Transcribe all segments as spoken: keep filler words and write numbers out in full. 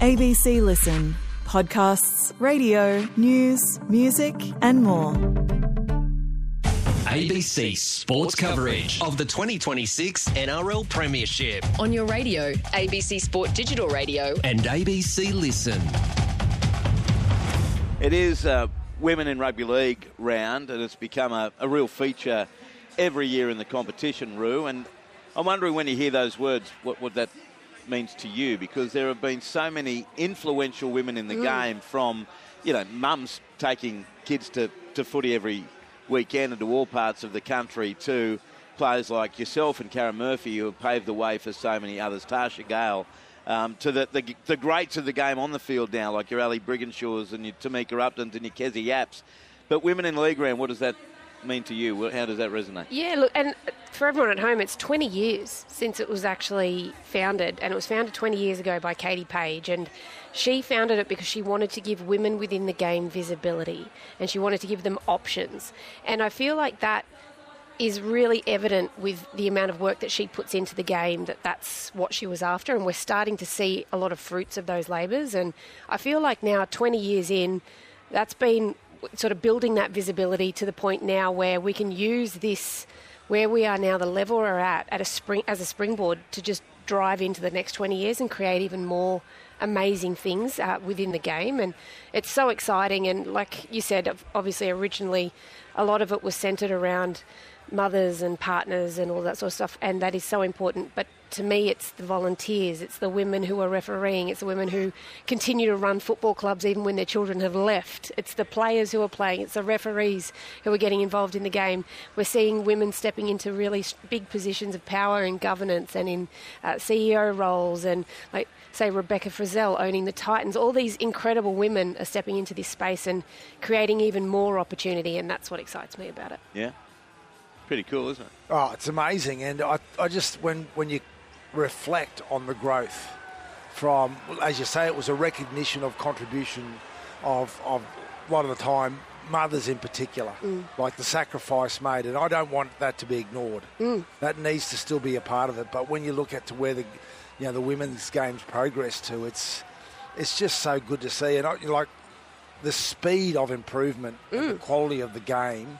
A B C Listen. Podcasts, radio, news, music and more. A B C Sports coverage of the twenty twenty-six N R L Premiership. On your radio, A B C Sport Digital Radio. And A B C Listen. It is a Women in Rugby League round, and it's become a, a real feature every year in the competition, Roo. And I'm wondering, when you hear those words, what, what that means to you, because there have been so many influential women in the mm. game, from, you know, mums taking kids to, to footy every weekend and to all parts of the country, to players like yourself and Karen Murphy, who have paved the way for so many others, Tasha Gale, um, to the, the the greats of the game on the field now, like your Ali Briggenshaws and your Tamika Uptons and your Kezzy Yapps. But Women in League round, what does that mean to you? How does that resonate? Yeah, look, and for everyone at home, it's twenty years since it was actually founded, and it was founded twenty years ago by Katie Page, and she founded it because she wanted to give women within the game visibility, and she wanted to give them options. And I feel like that is really evident with the amount of work that she puts into the game, that that's what she was after, and we're starting to see a lot of fruits of those labours. And I feel like now, twenty years in, that's been sort of building that visibility to the point now where we can use this, where we are now, the level we're at, at a spring as a springboard to just drive into the next twenty years and create even more amazing things uh, within the game. And it's so exciting. And like you said, obviously originally a lot of it was centred around mothers and partners and all that sort of stuff, and that is so important. But to me, it's the volunteers, it's the women who are refereeing, it's the women who continue to run football clubs even when their children have left, it's the players who are playing, it's the referees who are getting involved in the game. We're seeing women stepping into really big positions of power in governance and in uh, C E O roles, and like say Rebecca Frizzell owning the Titans. All these incredible women are stepping into this space and creating even more opportunity, and that's what excites me about it. Yeah. Pretty cool, isn't it? Oh, it's amazing. And I, I just, when, when you reflect on the growth from, as you say, it was a recognition of contribution of, of a lot of the time, mothers in particular, mm. like the sacrifice made. And I don't want that to be ignored. Mm. That needs to still be a part of it. But when you look at to where the, you know, the women's game's progress to, it's it's just so good to see. And I, like the speed of improvement mm. and the quality of the game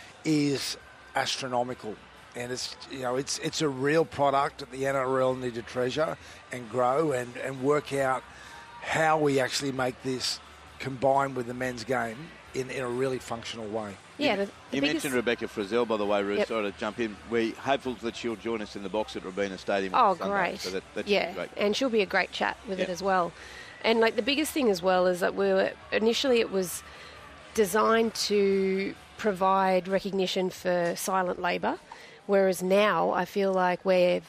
is astronomical, and it's, you know, it's it's a real product that the N R L need to treasure and grow and, and work out how we actually make this combine with the men's game in, in a really functional way. Yeah, the, the you biggest... mentioned Rebecca Frizzell, by the way, Ruth. Yep. Sorry to jump in. We're hopeful that she'll join us in the box at Robina Stadium. Oh, Sunday, great! So that, that yeah, great. And she'll be a great chat with yep. it as well. And like the biggest thing as well is that we were initially it was designed to provide recognition for silent labour, whereas now I feel like we've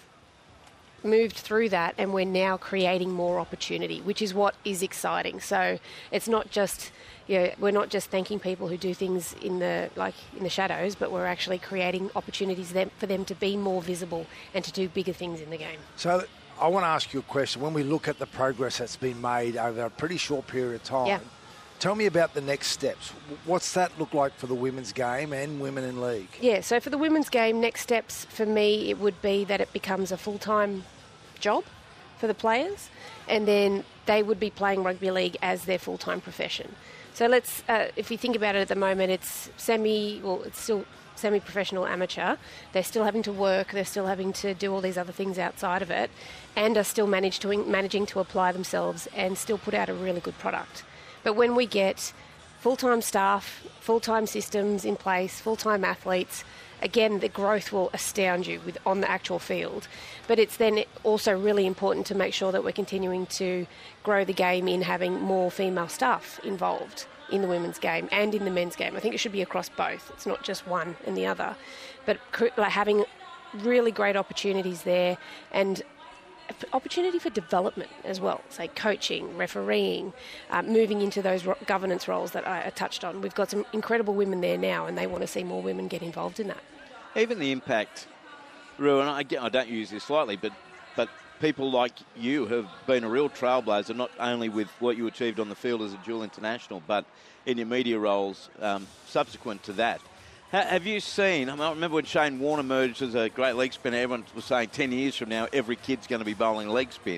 moved through that and we're now creating more opportunity, which is what is exciting. So it's not just, you know, we're not just thanking people who do things in the like in the shadows, but we're actually creating opportunities them, for them to be more visible and to do bigger things in the game. So I want to ask you a question. When we look at the progress that's been made over a pretty short period of time, yeah. tell me about the next steps. What's that look like for the women's game and Women in League? Yeah, so for the women's game, next steps for me, it would be that it becomes a full-time job for the players, and then they would be playing rugby league as their full-time profession. So let's, uh, if you think about it at the moment, it's semi, well, it's still semi-professional amateur. They're still having to work, they're still having to do all these other things outside of it, and are still managed to, managing to apply themselves and still put out a really good product. But when we get full-time staff, full-time systems in place, full-time athletes, again, the growth will astound you with on the actual field. But it's then also really important to make sure that we're continuing to grow the game in having more female staff involved in the women's game and in the men's game. I think it should be across both. It's not just one and the other. But like having really great opportunities there, and opportunity for development as well, say coaching, refereeing, uh, moving into those ro- governance roles that I, I touched on. We've got some incredible women there now, and they want to see more women get involved in that. Even the impact, Ru, and I, I don't use this lightly, but, but people like you have been a real trailblazer, not only with what you achieved on the field as a dual international, but in your media roles um, subsequent to that. Have you seen, I, mean, I remember when Shane Warne emerged as a great leg spinner, everyone was saying ten years from now every kid's going to be bowling leg spin.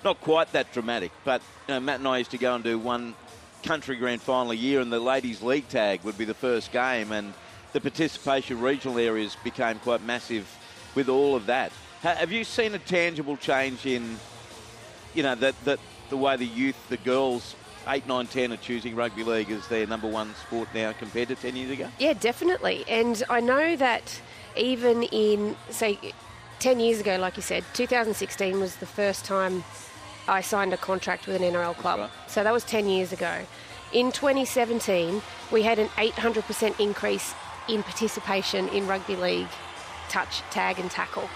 not quite that dramatic, but you know, Matt and I used to go and do one country grand final a year, and the ladies' league tag would be the first game, and the participation regional areas became quite massive with all of that. Ha- have you seen a tangible change in, you know, that that the way the youth, the girls, eight, nine, ten are choosing rugby league as their number one sport now compared to ten years ago? Yeah, definitely. And I know that even in, say, ten years ago, like you said, two thousand sixteen was the first time I signed a contract with an N R L club. Right. So that was ten years ago. In twenty seventeen, we had an eight hundred percent increase in participation in rugby league touch, tag and tackle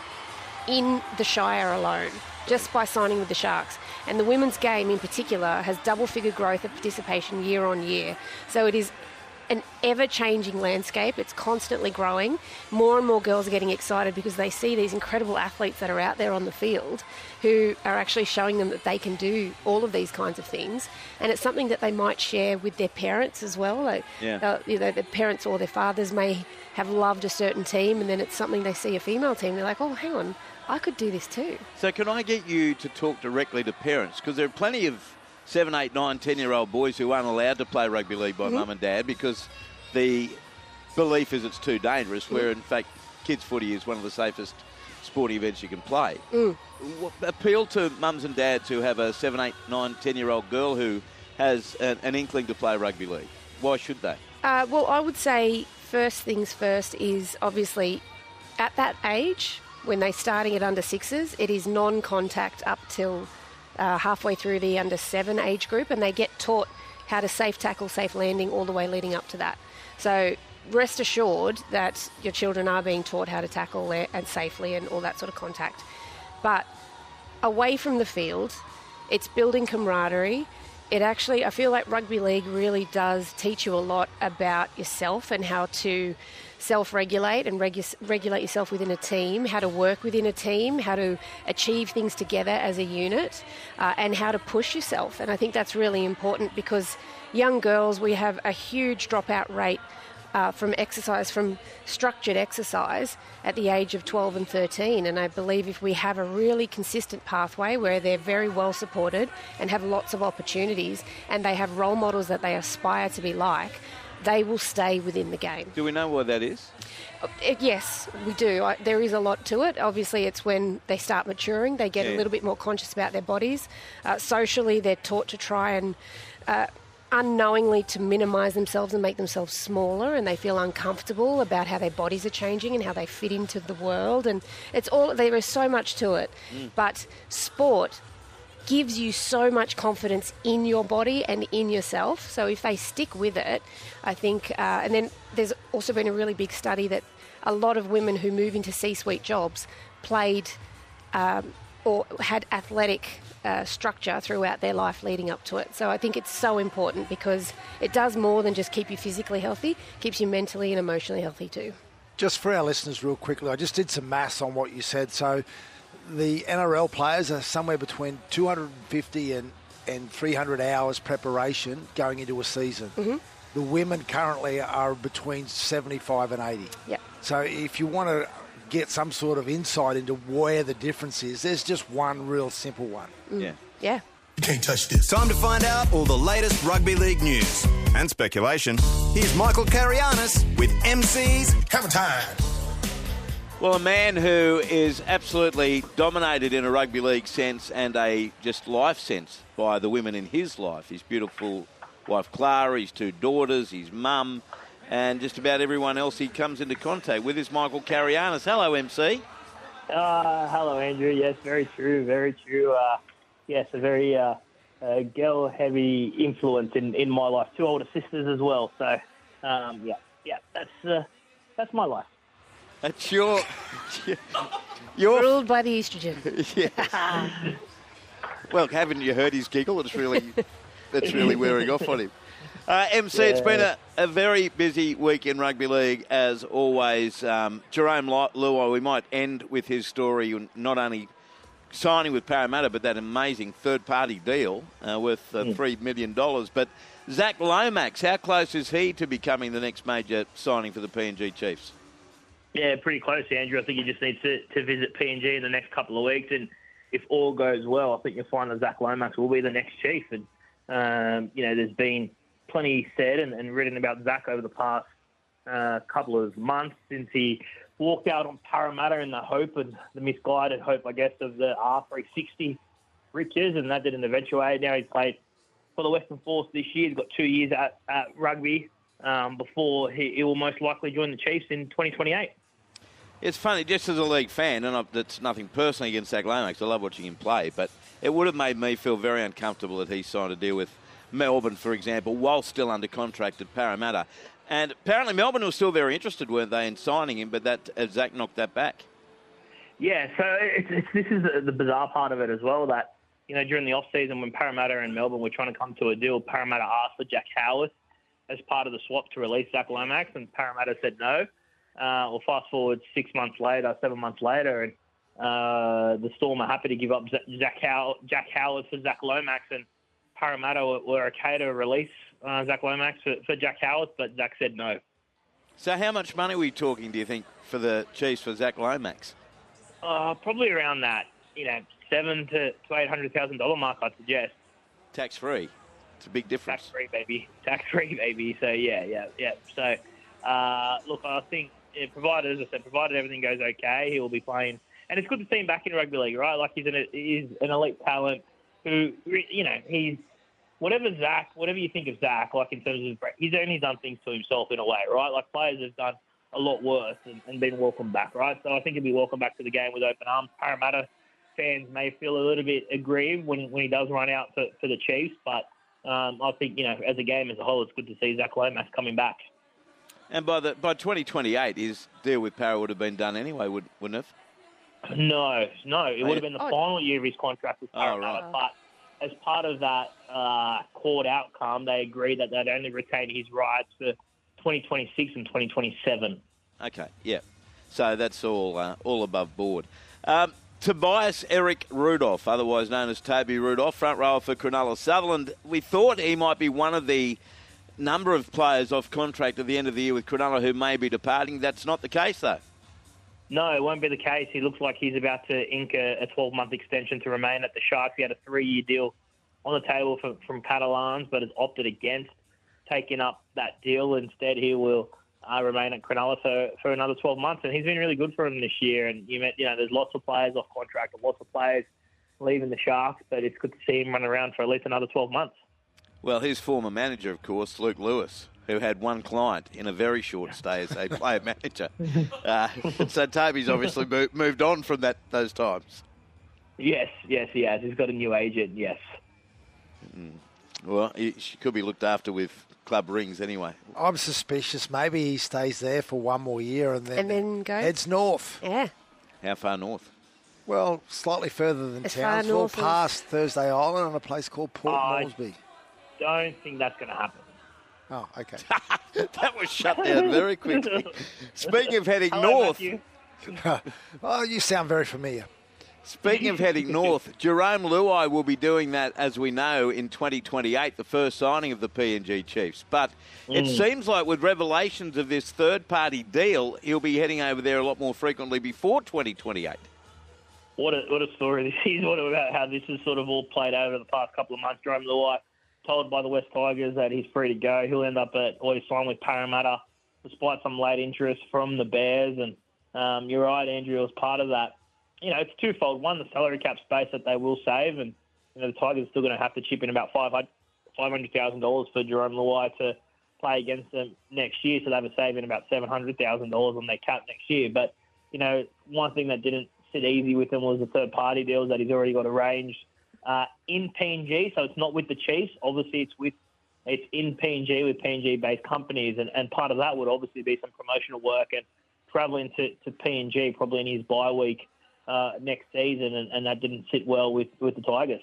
in the Shire alone, just by signing with the Sharks. And the women's game in particular has double-figure growth of participation year on year. So it is an ever-changing landscape. It's constantly growing. More and more girls are getting excited because they see these incredible athletes that are out there on the field who are actually showing them that they can do all of these kinds of things. And it's something that they might share with their parents as well. Like, Yeah. uh, you know, their parents or their fathers may have loved a certain team, and then it's something they see a female team, they're like, oh, hang on, I could do this too. So can I get you to talk directly to parents? Because there are plenty of seven, eight, nine, ten-year-old boys who aren't allowed to play rugby league by Mm-hmm. mum and dad because the belief is it's too dangerous, where in fact kids footy is one of the safest sporting events you can play. Mm. What, appeal to mums and dads who have a seven, eight, nine, ten-year-old girl who has an, an inkling to play rugby league. Why should they? Uh, well, I would say first things first is obviously at that age, when they're starting at under sixes, it is non-contact up till uh, halfway through the under seven age group, and they get taught how to safe tackle, safe landing all the way leading up to that. So rest assured that your children are being taught how to tackle and safely and all that sort of contact. But away from the field, it's building camaraderie. It actually, I feel like rugby league really does teach you a lot about yourself and how to self-regulate and regu- regulate yourself within a team, how to work within a team, how to achieve things together as a unit, uh, and how to push yourself. And I think that's really important because young girls, we have a huge dropout rate uh, from exercise, from structured exercise at the age of twelve and thirteen. And I believe if we have a really consistent pathway where they're very well supported and have lots of opportunities and they have role models that they aspire to be like, they will stay within the game. Do we know why that is? Uh, yes, we do. I, there is a lot to it. Obviously, it's when they start maturing, they get Yeah. a little bit more conscious about their bodies. Uh, socially, they're taught to try and uh, unknowingly to minimise themselves and make themselves smaller, and they feel uncomfortable about how their bodies are changing and how they fit into the world. And it's all, there is so much to it. Mm. But sport gives you so much confidence in your body and in yourself. So if they stick with it, I think, uh, and then there's also been a really big study that a lot of women who move into C-suite jobs played um, or had athletic uh, structure throughout their life leading up to it. So I think it's so important because it does more than just keep you physically healthy, keeps you mentally and emotionally healthy too. Just for our listeners real quickly, I just did some maths on what you said. So the N R L players are somewhere between two hundred fifty and, and three hundred hours preparation going into a season. Mm-hmm. The women currently are between seventy-five and eighty. Yep. So if you want to get some sort of insight into where the difference is, there's just one real simple one. Mm. Yeah. Yeah. You can't touch this. Time to find out all the latest rugby league news and speculation. Here's Michael Carianis with M C's Hammer time. Well, a man who is absolutely dominated in a rugby league sense and a just life sense by the women in his life. His beautiful wife Clara, his two daughters, his mum, and just about everyone else he comes into contact with is Michael Carianis. Hello, M C. Uh, hello, Andrew. Yes, very true, very true. Uh, yes, a very uh, uh, girl-heavy influence in, in my life. Two older sisters as well. So, um, yeah, yeah, that's uh, that's my life. That's your... your Ruled by the estrogen. yes. Well, haven't you heard his giggle? It's really, it's really wearing off on him. Uh, M C, yeah. It's been a, a very busy week in rugby league, as always. Um, Jerome Luai, we might end with his story, not only signing with Parramatta, but that amazing third-party deal uh, worth uh, mm. three million dollars. But Zach Lomax, how close is he to becoming the next major signing for the P N G Chiefs? Yeah, pretty close, Andrew. I think he just needs to, to visit P N G in the next couple of weeks. And if all goes well, I think you'll find that Zach Lomax will be the next chief. And, um, you know, there's been plenty said and, and written about Zach over the past uh, couple of months since he walked out on Parramatta in the hope and the misguided hope, I guess, of the R three sixty riches, and that didn't eventuate. Now he's played for the Western Force this year. He's got two years at, at rugby um, before he, he will most likely join the Chiefs in twenty twenty-eight. It's funny, just as a league fan, and I've, that's nothing personally against Zach Lomax. I love watching him play, but it would have made me feel very uncomfortable that he signed a deal with Melbourne, for example, while still under contract at Parramatta. And apparently Melbourne was still very interested, weren't they, in signing him, but that uh, Zach knocked that back. Yeah, so it's, it's, this is the, the bizarre part of it as well, that, you know, during the off-season when Parramatta and Melbourne were trying to come to a deal, Parramatta asked for Jack Howard as part of the swap to release Zach Lomax, and Parramatta said no. Uh, well, fast forward six months later, seven months later, and uh, the Storm are happy to give up Jack Howard, Jack Howard for Zach Lomax, and Parramatta were, were okay to release uh, Zach Lomax for, for Jack Howard, but Zach said no. So how much money were you talking, do you think, for the Chiefs for Zach Lomax? Uh, probably around that, you know, seven to, to eight hundred thousand dollar mark, I'd suggest. Tax free. It's a big difference. Tax free, baby. Tax free, baby. So yeah, yeah, yeah. So uh, look, I think yeah, provided, as I said, provided everything goes okay, he will be playing, and it's good to see him back in rugby league, right? Like he's an he's an elite talent who, you know, he's whatever Zach, whatever you think of Zach, like in terms of he's only done things to himself in a way, right? Like players have done a lot worse and, and been welcomed back, right? So I think he'll be welcomed back to the game with open arms. Parramatta fans may feel a little bit aggrieved when, when he does run out for, for the Chiefs, but um, I think, you know, as a game as a whole, it's good to see Zach Lomax coming back. And by the by twenty twenty-eight, his deal with Parra would have been done anyway, would, wouldn't it? No, no. It would have been the oh. final year of his contract with Parramatta, oh, right. but as part of that uh, court outcome, they agreed that they'd only retain his rights for twenty twenty-six and twenty twenty-seven. Okay, yeah. So that's all uh, all above board. Um, Tobias Eric Rudolph, otherwise known as Toby Rudolph, front rower for Cronulla Sutherland. We thought he might be one of the number of players off contract at the end of the year with Cronulla who may be departing. That's not the case, though. No, it won't be the case. He looks like he's about to ink a twelve-month extension to remain at the Sharks. He had a three-year deal on the table from, from Catalans, but has opted against taking up that deal. Instead, he will uh, remain at Cronulla for, for another twelve months, and he's been really good for him this year. And you, met, you know, there's lots of players off contract and lots of players leaving the Sharks, but it's good to see him run around for at least another twelve months. Well, his former manager, of course, Luke Lewis, who had one client in a very short stay as a player manager. Uh, so Toby's obviously moved, moved on from that those times. Yes, yes, he has. He's got a new agent, yes. Mm. Well, he could be looked after with club rings anyway. I'm suspicious. Maybe he stays there for one more year and then, and then goes. heads north. Yeah. How far north? Well, slightly further than As far Townsville, north as- past Thursday Island, on a place called Port I- Moresby. Don't think that's going to happen. Oh, okay. That was shut down very quickly. Speaking of heading Hello, north, Matthew. Oh, you sound very familiar. speaking of heading north, Jerome Luai will be doing that, as we know, in twenty twenty-eight, the first signing of the P N G Chiefs. But it Mm. seems like with revelations of this third-party deal, he'll be heading over there a lot more frequently before twenty twenty-eight. What a, what a story this is. What about how this has sort of all played out over the past couple of months. Jerome Luai told by the West Tigers that he's free to go. He'll end up at, or he's signed with Parramatta, despite some late interest from the Bears. And um, you're right, Andrew, as part of that. You know, it's twofold. One, the salary cap space that they will save, and you know the Tigers are still going to have to chip in about five hundred thousand dollars for Jerome Luai to play against them next year, so they have a saving about seven hundred thousand dollars on their cap next year. But, you know, one thing that didn't sit easy with him was the third-party deals that he's already got arranged uh, in P N G, so it's not with the Chiefs. Obviously, it's with it's in P N G with P N G-based companies, and, and part of that would obviously be some promotional work and travelling to, to P N G probably in his bye week uh, next season, and, and that didn't sit well with, with the Tigers.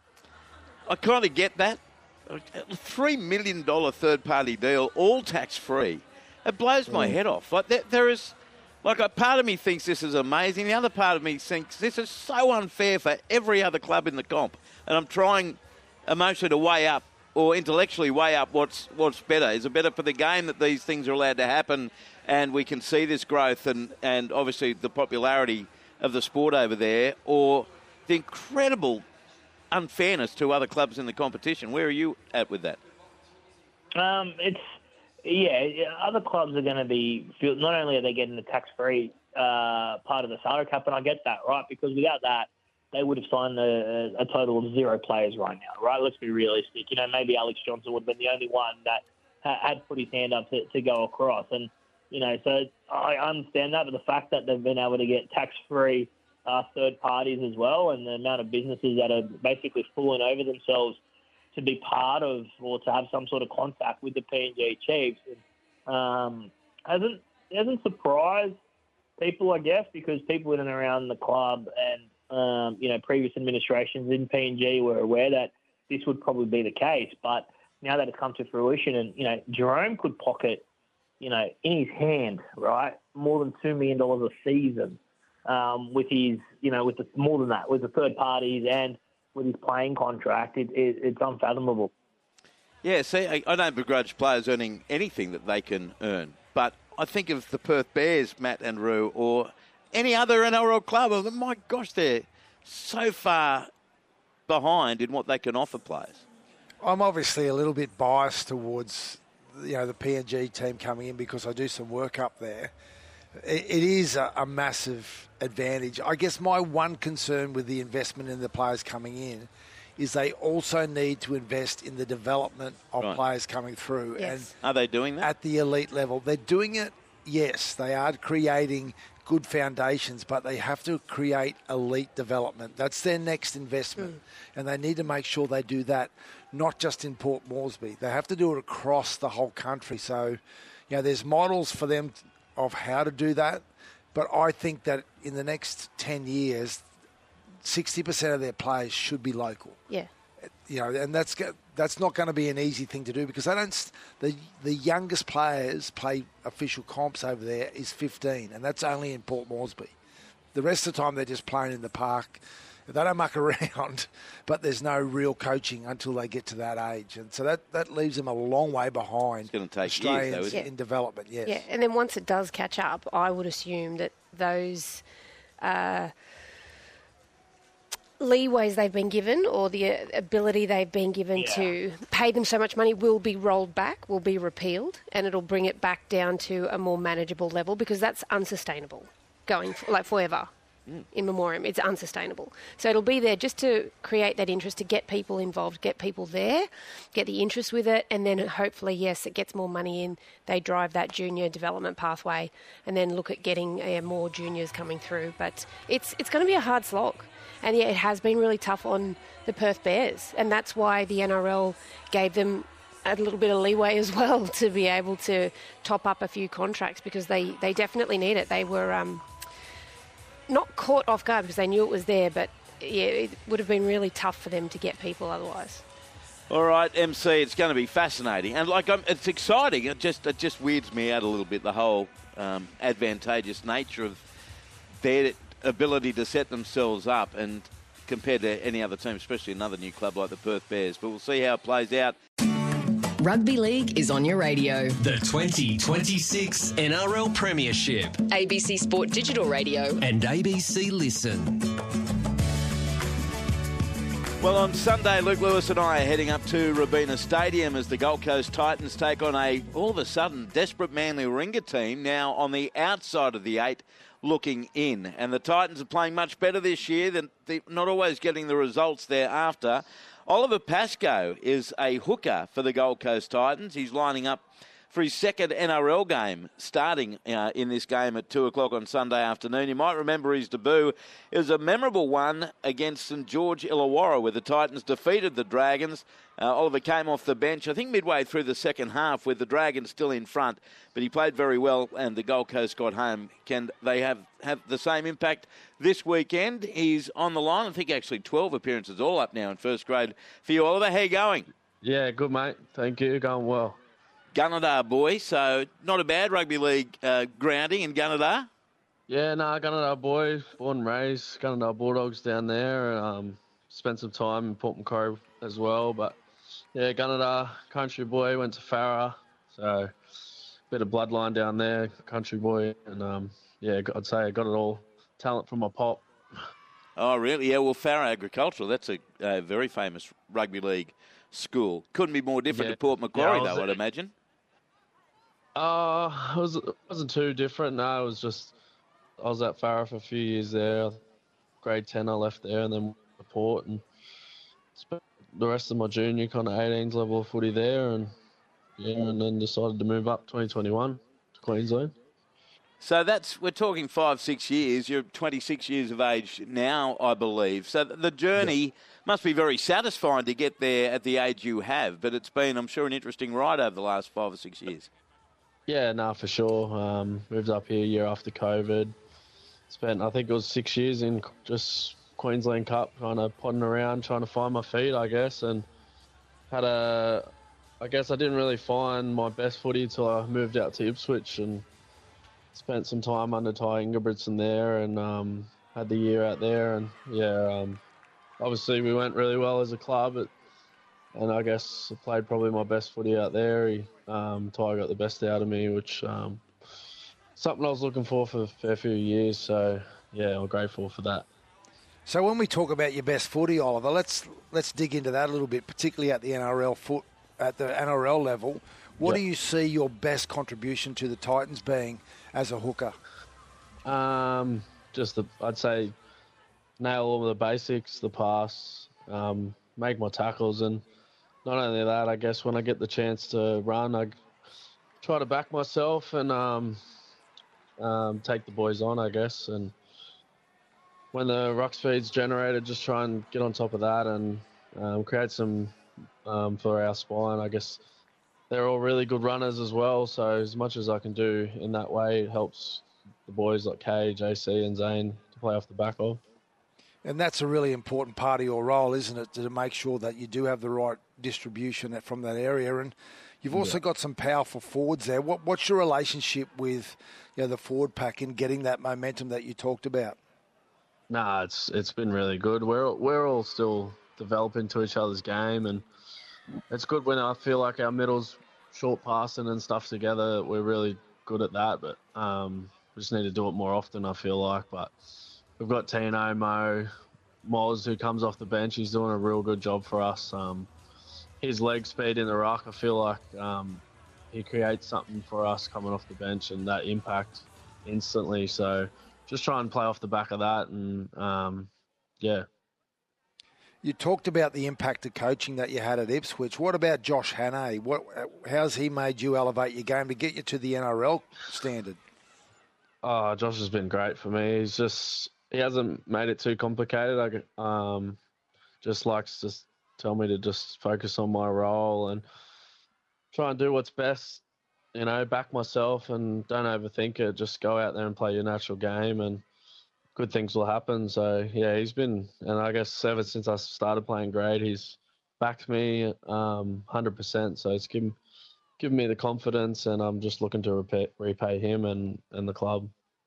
I kind of get that. A three million dollars third-party deal, all tax-free. It blows my head off. Like there, there is, like a part of me thinks this is amazing. The other part of me thinks this is so unfair for every other club in the comp. And I'm trying emotionally to weigh up or intellectually weigh up what's what's better. Is it better for the game that these things are allowed to happen and we can see this growth and, and obviously the popularity of the sport over there, or the incredible unfairness to other clubs in the competition. Where are you at with that? Um, it's yeah. Other clubs are going to be not only are they getting the tax-free uh, part of the salary cap, and I get that, right? Because without that, they would have signed a, a total of zero players right now, right? Let's be realistic. You know, maybe Alex Johnson would have been the only one that ha- had put his hand up to, to go across. And, you know, so I understand that, but the fact that they've been able to get tax-free uh, third parties as well, and the amount of businesses that are basically fooling over themselves to be part of or to have some sort of contact with the P N G Chiefs um, hasn't hasn't surprised people, I guess, because people in and around the club and Um, you know, previous administrations in P N G were aware that this would probably be the case. But now that it's come to fruition and, you know, Jerome could pocket, you know, in his hand, right, more than two million dollars a season um, with his, you know, with the, more than that, with the third parties and with his playing contract. It, it, it's unfathomable. Yeah, see, I, I don't begrudge players earning anything that they can earn. But I think of the Perth Bears, Matt and Roo, or any other N R L club, oh, my gosh, they're so far behind in what they can offer players. I'm obviously a little bit biased towards, you know, the P N G team coming in because I do some work up there. It, it is a, a massive advantage. I guess my one concern with the investment in the players coming in is they also need to invest in the development of Right. players coming through. Yes. And Are they doing that? at the elite level, they're doing it. Yes, they are creating good foundations, but they have to create elite development. That's their next investment, mm. and they need to make sure they do that, not just in Port Moresby. They have to do it across the whole country. So, you know, there's models for them of how to do that, but I think that in the next ten years, sixty percent of their players should be local. Yeah. You know, and that's that's not going to be an easy thing to do because they don't. The the youngest players play official comps over there is fifteen, and that's only in Port Moresby. The rest of the time they're just playing in the park. They don't muck around, but there's no real coaching until they get to that age, and so that, that leaves them a long way behind. It's going to take Australians years, though, isn't in it? development. Yes. Yeah, and then once it does catch up, I would assume that those uh, leeways they've been given or the ability they've been given Yeah. to pay them so much money will be rolled back, will be repealed, and it'll bring it back down to a more manageable level because that's unsustainable going for, like forever. Mm. In memoriam, it's unsustainable. So it'll be there just to create that interest, to get people involved, get people there, get the interest with it, and then hopefully, yes, it gets more money in. They drive that junior development pathway, and then look at getting uh, more juniors coming through. But it's it's going to be a hard slog, and yeah, it has been really tough on the Perth Bears, and that's why the N R L gave them a little bit of leeway as well to be able to top up a few contracts because they, they definitely need it. They were um, not caught off guard because they knew it was there, but yeah, it would have been really tough for them to get people otherwise. All right, M C, it's going to be fascinating, and like I'm, it's exciting. It just it just weirds me out a little bit, the whole um, advantageous nature of their ability to set themselves up, and compared to any other team, especially another new club like the Perth Bears. But we'll see how it plays out. Rugby League is on your radio. The twenty twenty-six N R L Premiership A B C Sport Digital Radio. and A B C Listen. Well, on Sunday, Luke Lewis and I are heading up to Robina Stadium as the Gold Coast Titans take on a, all of a sudden, desperate Manly Warringah team now on the outside of the eight looking in. And the Titans are playing much better this year than they're not always getting the results thereafter. Oliver Pascoe is a hooker for the Gold Coast Titans. He's lining up for his second N R L game, starting uh, in this game at two o'clock on Sunday afternoon. You might remember his debut. It was a memorable one against St George Illawarra, where the Titans defeated the Dragons. Uh, Oliver came off the bench, I think midway through the second half, with the Dragons still in front, but he played very well and the Gold Coast got home. Can they have, have the same impact this weekend? He's on the line. I think actually twelve appearances all up now in first grade for you, Oliver. How you going? Yeah, good, mate. Thank you. Going well. Gunnedah boy, so not a bad rugby league uh, grounding in Gunnedah. Yeah, no, nah, Gunnedah boy, born and raised, Gunnedah Bulldogs down there. Um, spent some time in Port Macquarie as well, but yeah, Gunnedah, country boy, went to Farah, so bit of bloodline down there, country boy, and um, yeah, I'd say I got it all. Talent from my pop. Oh, really? Yeah, well, Farrer Agricultural, that's a, a very famous rugby league school. Couldn't be more different Yeah. to Port Macquarie, Yeah, I was- though, I'd imagine. Uh, it, was, it wasn't too different. No, it was just, I was at Farrer for a few years there. Grade ten, I left there, and then went to Port, and spent the rest of my junior kind of eighteens level of footy there, and yeah, and then decided to move up twenty twenty-one to Queensland. So that's, we're talking five, six years. You're twenty-six years of age now, I believe. So the journey must be very satisfying to get there at the age you have, but it's been, I'm sure, an interesting ride over the last five or six years. Yeah, no, for sure. Um, moved up here a year after COVID. Spent, I think it was six years in just Queensland Cup, kind of podding around, trying to find my feet, I guess, and had a, I guess I didn't really find my best footy until I moved out to Ipswich and spent some time under Ty Ingebrigtsen there, and um, had the year out there, and yeah, um, obviously we went really well as a club, but, and I guess I played probably my best footy out there. He, um, Ty got the best out of me, which um, something I was looking for for a fair few years. So yeah, I'm grateful for that. So when we talk about your best footy, Oliver, let's let's dig into that a little bit, particularly at the N R L foot at the N R L level. What Yep. do you see your best contribution to the Titans being as a hooker? Um, just the, I'd say nail all the basics, the pass, um, make my tackles, and not only that, I guess when I get the chance to run, I try to back myself and um, um, take the boys on, I guess. And when the ruck speed's generated, just try and get on top of that and um, create some um, for our spine. I guess they're all really good runners as well, so as much as I can do in that way, it helps the boys like Kay, J C and Zane to play off the back of. And that's a really important part of your role, isn't it, to make sure that you do have the right distribution from that area. And you've also Yeah. got some powerful forwards there. What, what's your relationship with, you know, the forward pack in getting that momentum that you talked about? Nah, it's it's been really good. We're we're all still developing to each other's game, and it's good when I feel like our middles short passing and stuff together. We're really good at that, but um, we just need to do it more often, I feel like. But we've got Tino, Mo, Moz, who comes off the bench. He's doing a real good job for us. Um, his leg speed in the ruck, I feel like um, he creates something for us coming off the bench, and that impact instantly. So just try and play off the back of that, and um, yeah. You talked about the impact of coaching that you had at Ipswich. What about Josh Hannay? What, how's he made you elevate your game to get you to the N R L standard? Oh, Josh has been great for me. He's just, he hasn't made it too complicated. I um, just likes to tell me to just focus on my role and try and do what's best, you know, back myself and don't overthink it. Just go out there and play your natural game and good things will happen. So, yeah, he's been, and I guess ever since I started playing grade, he's backed me um, one hundred percent. So it's given, given me the confidence, and I'm just looking to repay, repay him and, and the club.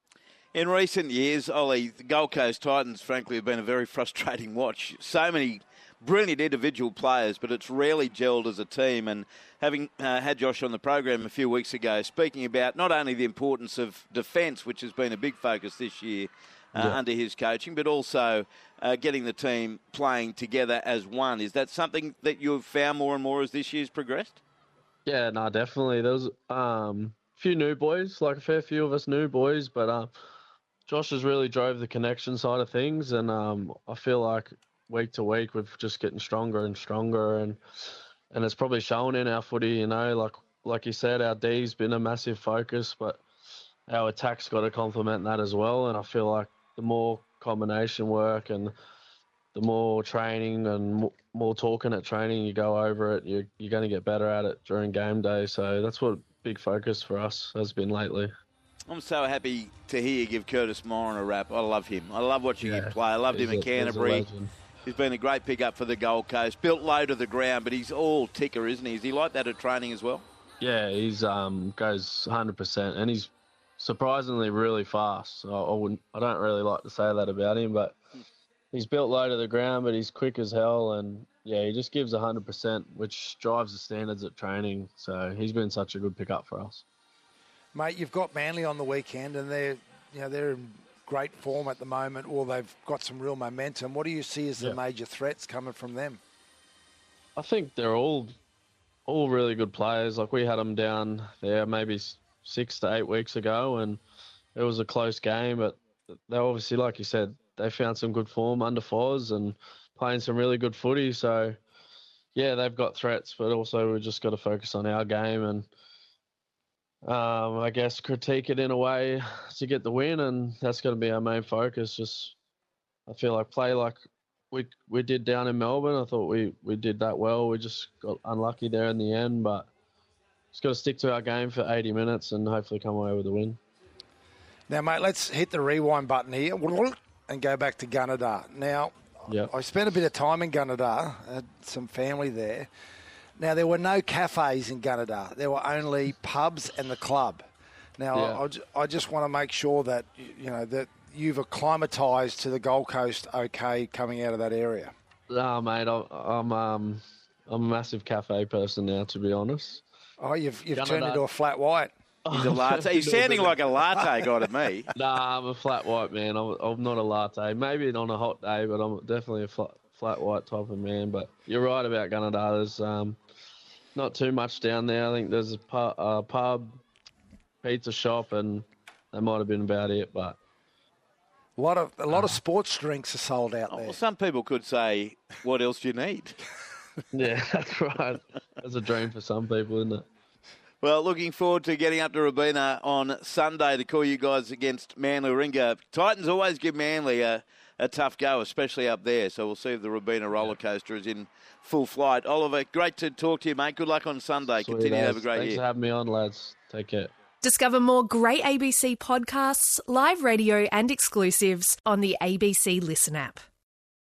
In recent years, Ollie, the Gold Coast Titans, frankly, have been a very frustrating watch. So many brilliant individual players, but it's rarely gelled as a team. And having uh, had Josh on the program a few weeks ago, speaking about not only the importance of defence, which has been a big focus this year, Uh, Yeah. under his coaching, but also uh, getting the team playing together as one. Is that something that you've found more and more as this year's progressed? Yeah, no, definitely. There was um, a few new boys, like a fair few of us new boys, but uh, Josh has really drove the connection side of things, and um, I feel like week to week we're just getting stronger and stronger, and and it's probably shown in our footy. You know, like like you said, our D's been a massive focus, but our attack's got to complement that as well, and I feel like the more combination work and the more training and more, more talking at training you go over it, you're, you're going to get better at it during game day. So that's what big focus for us has been lately. I'm so happy to hear you give Curtis Moran a rap. I love him. I love watching Yeah, him play. I loved him he's at a- he's a Canterbury. legend. He's been a great pickup for the Gold Coast. Built low to the ground, but he's all ticker, isn't he? Is he like that at training as well? Yeah, he's um goes one hundred percent, and he's surprisingly really fast. I, I wouldn't, I don't really like to say that about him, but he's built low to the ground, but he's quick as hell, and yeah, he just gives one hundred percent, which drives the standards at training. So he's been such a good pickup for us. Mate, you've got Manly on the weekend, and they're, you know, they're in great form at the moment, or they've got some real momentum. What do you see as the Yeah. major threats coming from them? I think they're all all really good players. Like, we had them down there maybe s- six to eight weeks ago, and it was a close game. But they obviously, like you said, they found some good form under Foz and playing some really good footy. So, yeah, they've got threats, but also we've just got to focus on our game and, um, I guess, critique it in a way to get the win, and that's going to be our main focus. Just, I feel like play like we we did down in Melbourne. I thought we, we did that well. We just got unlucky there in the end, but just got to stick to our game for eighty minutes and hopefully come away with a win. Now, mate, let's hit the rewind button here and go back to Gunnedah. Now, Yep. I spent a bit of time in Gunnedah, had some family there. Now, there were no cafes in Gunnedah. There were only pubs and the club. Now, Yeah. I, ju- I just want to make sure that, you know, that you've acclimatised to the Gold Coast okay coming out of that area. Nah, mate, I'm I'm, um, I'm a massive cafe person now, to be honest. Oh, you've, you've Gunnedah. turned into a flat white. He's a latte. He's sounding like a latte guy to me. Nah, I'm a flat white man. I'm, I'm not a latte. Maybe on a hot day, but I'm definitely a flat, flat white type of man. But you're right about Gunnedah. There's um, not too much down there. I think there's a pub, uh, pub, pizza shop, and that might have been about it. But A lot of a lot of sports drinks are sold out there. Well, some people could say, what else do you need? yeah, that's right. That's a dream for some people, isn't it? Well, looking forward to getting up to Robina on Sunday to call you guys against Manly Warringah. Titans always give Manly a, a tough go, especially up there. So we'll see if the Robina roller coaster is in full flight. Oliver, great to talk to you, mate. Good luck on Sunday. Sweet Continue to have a as. great Thanks year. for having me on, lads. Take care. Discover more great A B C podcasts, live radio and exclusives on the A B C Listen app.